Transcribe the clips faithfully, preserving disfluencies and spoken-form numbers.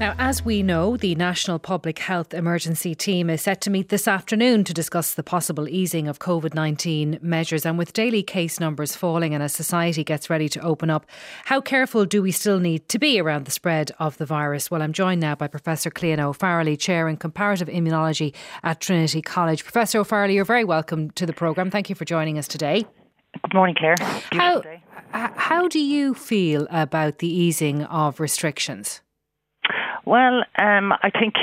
Now, as we know, the National Public Health Emergency Team is set to meet this afternoon to discuss the possible easing of COVID nineteen measures. And with daily case numbers falling and as society gets ready to open up, how careful do we still need to be around the spread of the virus? Well, I'm joined now by Professor Cliona O'Farrelly, Chair in Comparative Immunology at Trinity College. Professor O'Farrelly, you're very welcome to the programme. Thank you for joining us today. Good morning, Claire. How, how do you feel about the easing of restrictions? Well, um, I think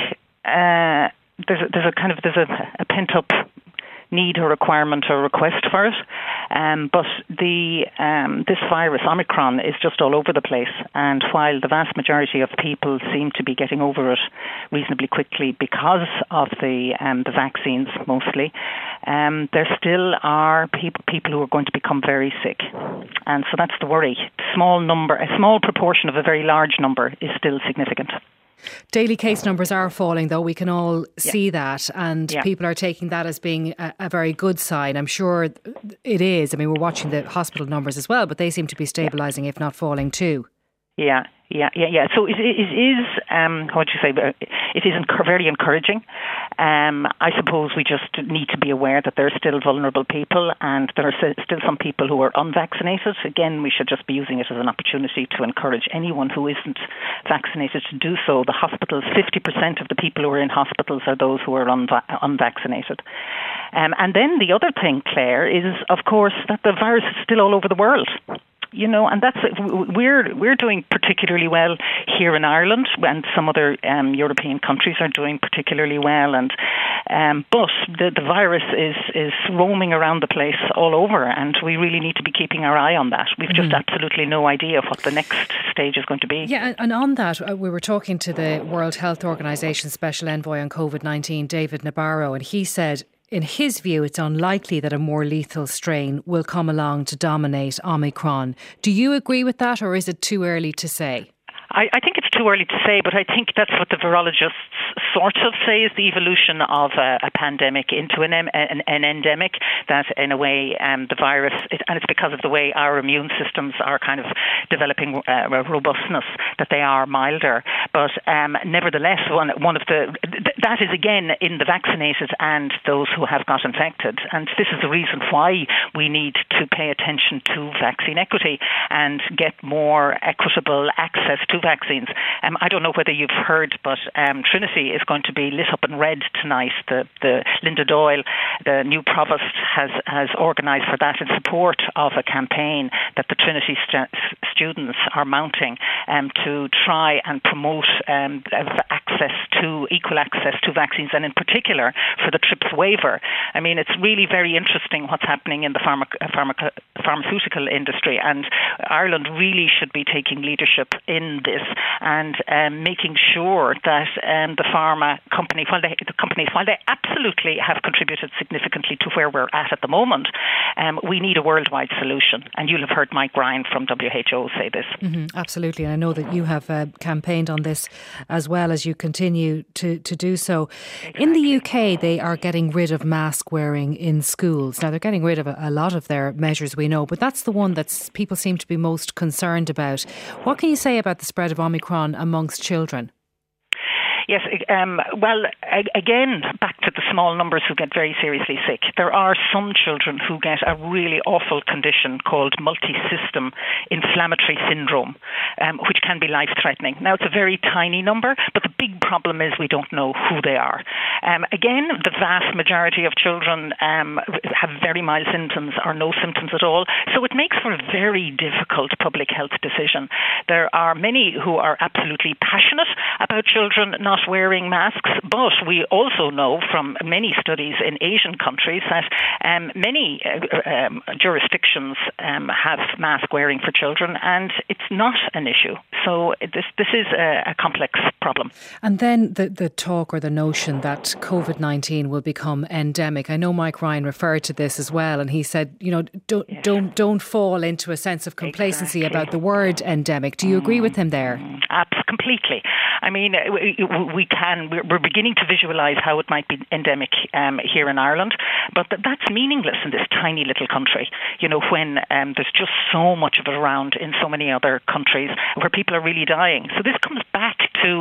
uh, there's, a, there's a kind of there's a, a pent-up need or requirement or request for it. Um, but the um, this virus, Omicron, is just all over the place. And while the vast majority of people seem to be getting over it reasonably quickly because of the um, the vaccines mostly, um, there still are people people who are going to become very sick. And so that's the worry. Small number, a small proportion of a very large number is still significant. Daily case numbers are falling, though. We can all see yeah. that, and yeah. people are taking that as being a, a very good sign. I'm sure it is. I mean, we're watching the hospital numbers as well, but they seem to be stabilising, yeah. if not falling too. Yeah, yeah, yeah, yeah. So it, it, it is, um, how would you say, it is enc- very encouraging. Um, I suppose we just need to be aware that there are still vulnerable people and there are still some people who are unvaccinated. Again, we should just be using it as an opportunity to encourage anyone who isn't vaccinated to do so. The hospitals, fifty percent of the people who are in hospitals are those who are unva- unvaccinated. Um, and then the other thing, Claire, is, of course, that the virus is still all over the world. You know, and that's we're we're doing particularly well here in Ireland, and some other um, European countries are doing particularly well. And um, but the the virus is is roaming around the place all over, and we really need to be keeping our eye on that. We've just mm. absolutely no idea what the next stage is going to be. Yeah, and on that, we were talking to the World Health Organization Special Envoy on COVID nineteen, David Nabarro, and he said, in his view, it's unlikely that a more lethal strain will come along to dominate Omicron. Do you agree with that, or is it too early to say? I, I think it's too early to say, but I think that's what the virologists sort of say is the evolution of a, a pandemic into an, an, an endemic, that in a way um, the virus, it, and it's because of the way our immune systems are kind of developing uh, robustness, that they are milder. But um, nevertheless, one, one of the, that is again in the vaccinated and those who have got infected. And this is the reason why we need to pay attention to vaccine equity and get more equitable access to vaccines. Um, I don't know whether you've heard, but um, Trinity is going to be lit up in red tonight. The, the Linda Doyle, the new provost, has, has organised for that in support of a campaign that the Trinity st- students are mounting um, to try and promote um, access to, equal access to vaccines, and in particular for the TRIPS waiver. I mean, it's really very interesting what's happening in the pharma- pharma- pharmaceutical industry, and Ireland really should be taking leadership in this and um, making sure that um, the pharma company, while they, the companies, while they absolutely have contributed significantly to where we're at at the moment, um, we need a worldwide solution. And you'll have heard Mike Ryan from W H O say this. Mm-hmm, absolutely. And I know that you have uh, campaigned on this as well as you continue to, to do so. Exactly. In the U K, they are getting rid of mask wearing in schools. Now, they're getting rid of a, a lot of their measures, we know, but that's the one that people seem to be most concerned about. What can you say about the spread of Omicron amongst children? Yes, um, well, again, back to the small numbers who get very seriously sick. There are some children who get a really awful condition called multi-system inflammatory syndrome, um, which can be life-threatening. Now, it's a very tiny number, but the big problem is we don't know who they are. Um, again, the vast majority of children um, have very mild symptoms or no symptoms at all, so it makes for a very difficult public health decision. There are many who are absolutely passionate about children not wearing masks, but we also know from many studies in Asian countries that um, many uh, um, jurisdictions um, have mask wearing for children, and it's not an issue. So this this is a, a complex problem. And then the, the talk or the notion that COVID nineteen will become endemic. I know Mike Ryan referred to this as well, and he said, you know, don't yes. don't don't fall into a sense of complacency exactly. about the word endemic. Do you agree with him there? Absolutely, completely. I mean, we, we can, we're beginning to visualise how it might be endemic um, here in Ireland, but that's meaningless in this tiny little country, you know, when um, there's just so much of it around in so many other countries where people are really dying. So this comes back to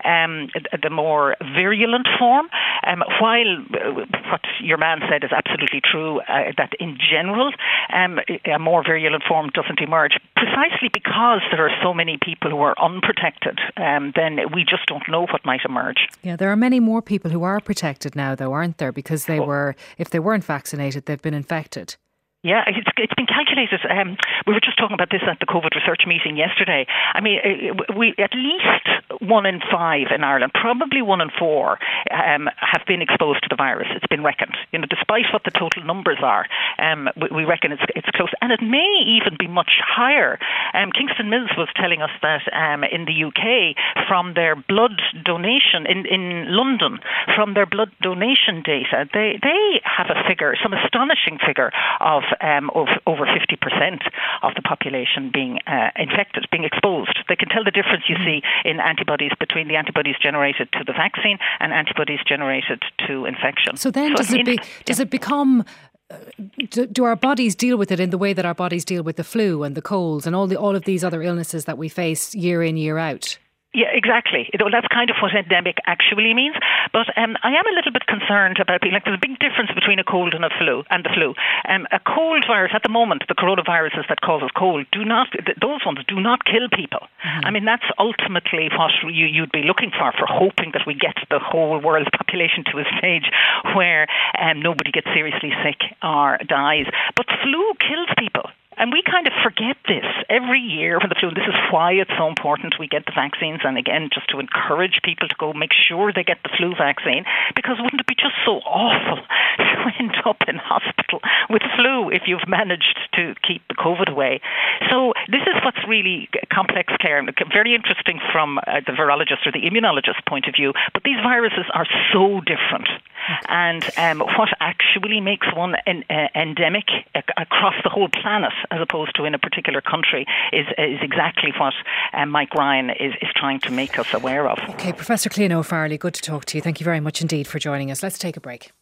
um, the more virulent form. Um, while what your man said is absolutely true, uh, that in general um, a more virulent form doesn't emerge, precisely because there are so many people who are unprotected, um, then we just don't know what might emerge. Yeah, there are many more people who are protected now, though, aren't there? Because they were, if they weren't vaccinated, they've been infected. Yeah, it's, it's been calculated. Um, we were just talking about this at the COVID research meeting yesterday. I mean, we at least one in five in Ireland, probably one in four, um, have been exposed to the virus. It's been reckoned. You know, despite what the total numbers are, um, we, we reckon it's it's close, and it may even be much higher. Um, Kingston Mills was telling us that um, in the U K, from their blood donation in, in London, from their blood donation data, they they have a figure, some astonishing figure of Um, of over fifty percent of the population being uh, infected, being exposed. They can tell the difference you see in antibodies between the antibodies generated to the vaccine and antibodies generated to infection. So then, so does it be, does it become? Do, do our bodies deal with it in the way that our bodies deal with the flu and the colds and all the all of these other illnesses that we face year in, year out? Yeah, exactly. You know, that's kind of what endemic actually means. But um, I am a little bit concerned about being like there's a big difference between a cold and a flu and the flu. Um, a cold virus at the moment, the coronaviruses that cause us cold, do not those ones do not kill people. Mm-hmm. I mean, that's ultimately what you, you'd be looking for, for hoping that we get the whole world's population to a stage where um, nobody gets seriously sick or dies. But flu kills people. And we kind of forget this every year when the flu, and this is why it's so important we get the vaccines, and again, just to encourage people to go make sure they get the flu vaccine, because wouldn't it be just so awful to end up in hospital with flu if you've managed to keep the COVID away? So this is what's really complex, Claire, very interesting from uh, the virologist or the immunologist point of view, but these viruses are so different. And um, what actually makes one en- uh, endemic uh, across the whole planet as opposed to in a particular country is is exactly what um, Mike Ryan is, is trying to make us aware of. Okay, Professor Cliona O'Farrelly, good to talk to you. Thank you very much indeed for joining us. Let's take a break.